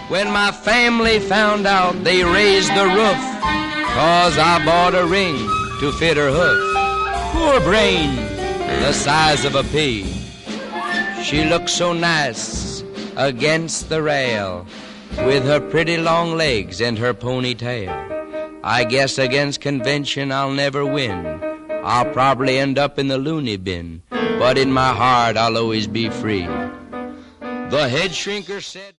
When my family found out, they raised the roof, 'cause I bought a ring to fit her hoof. Poor brain, the size of a pea. She looked so nice against the rail, with her pretty long legs and her ponytail. I guess against convention I'll never win. I'll probably end up in the loony bin, but in my heart I'll always be free. The head shrinker said...